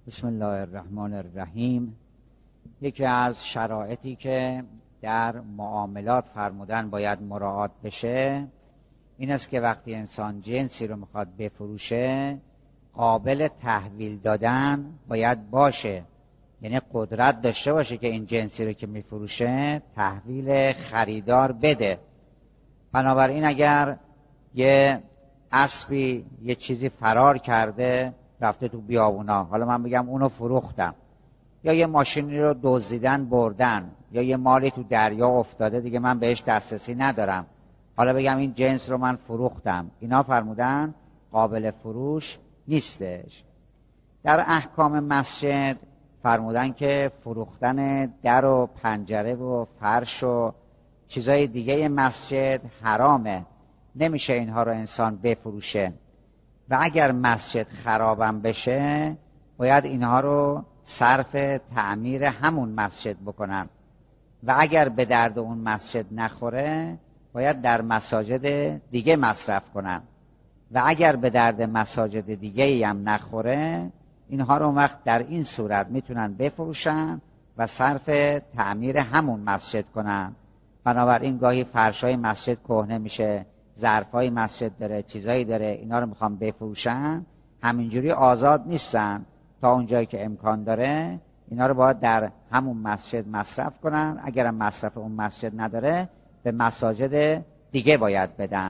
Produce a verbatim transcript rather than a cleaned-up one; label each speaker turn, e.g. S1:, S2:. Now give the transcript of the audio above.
S1: بسم الله الرحمن الرحیم. یکی از شرایطی که در معاملات فرمودن باید مراعات بشه این است که وقتی انسان جنسی رو میخواد بفروشه قابل تحویل دادن باید باشه، یعنی قدرت داشته باشه که این جنسی رو که میفروشه تحویل خریدار بده. بنابراین اگر یه اسبی یه چیزی فرار کرده رفته تو بیابونا، حالا من بگم اونو فروختم، یا یه ماشینی رو دزدیدن بردن، یا یه مالی تو دریا افتاده دیگه من بهش دسترسی ندارم، حالا بگم این جنس رو من فروختم، اینا فرمودن قابل فروش نیستش. در احکام مسجد فرمودن که فروختن در و پنجره و فرش و چیزای دیگه مسجد حرامه، نمیشه اینها رو انسان بفروشه و اگر مسجد خرابم بشه باید اینها رو صرف تعمیر همون مسجد بکنن و اگر به درد اون مسجد نخوره باید در مساجد دیگه مصرف کنن و اگر به درد مساجد دیگه هم نخوره اینها رو وقت در این صورت میتونن بفروشن و صرف تعمیر همون مسجد کنن. بنابراین گاهی فرشای مسجد کهنه میشه، ظرفای مسجد داره، چیزایی داره، اینا رو میخوام بفروشن، همینجوری آزاد نیستن، تا اونجایی که امکان داره اینا رو باید در همون مسجد مصرف کنن، اگرم مصرف اون مسجد نداره به مساجد دیگه باید بدن.